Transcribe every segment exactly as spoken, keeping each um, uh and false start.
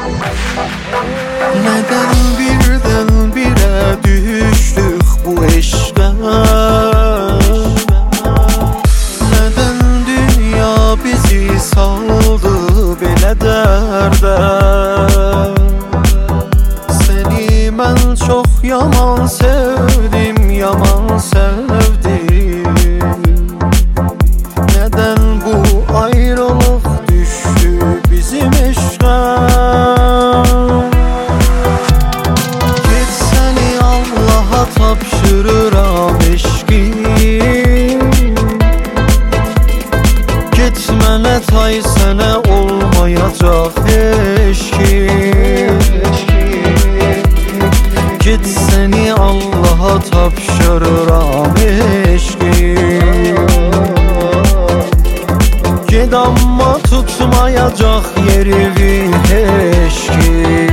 Neden birden bire düştük bu eşke? Neden dünya bizi saldı belə dərdə? Seni mən çox yaman sevdim, yaman sevdim. Neden bu ayrılık düştü bizim eşke? Tapşırıram eşki, gitmene tay sene olmayacak eşki. Git seni Allah'a tapşırıram eşki. Gid amma tutmayacak yeri bir eşki.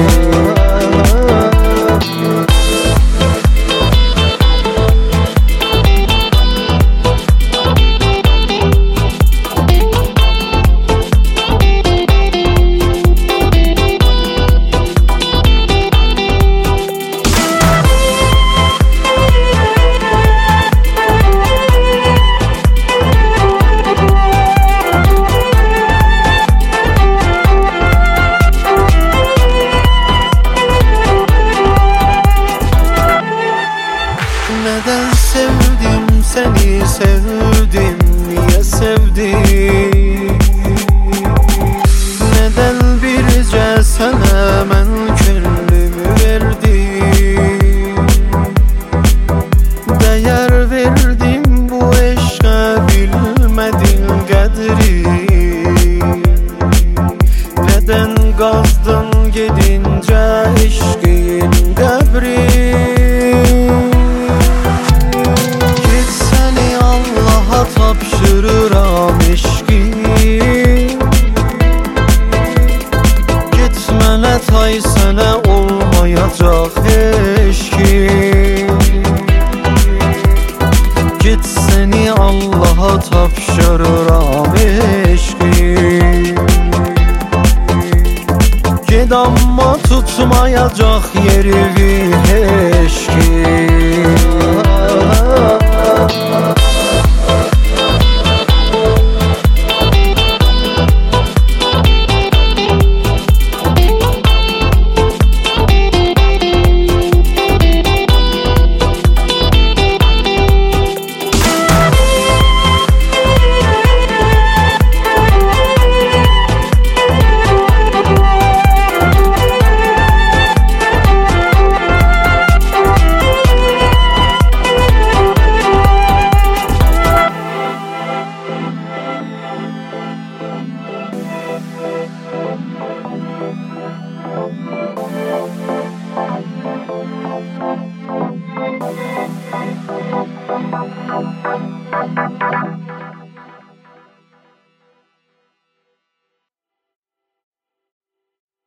Neden sevdim seni sevdim, niye sevdim? Neden birce sana mən könlümü verdim? Değer verdim bu eşke, bilmedin kadri. Neden qazdın gedince eşkin qəbri? Tapşırıram eşki, gitmene tay sene olmayacak eşki. Git seni Allah'a tapşırıram eşki. Gid amma tutmayacak yeri bir eşki.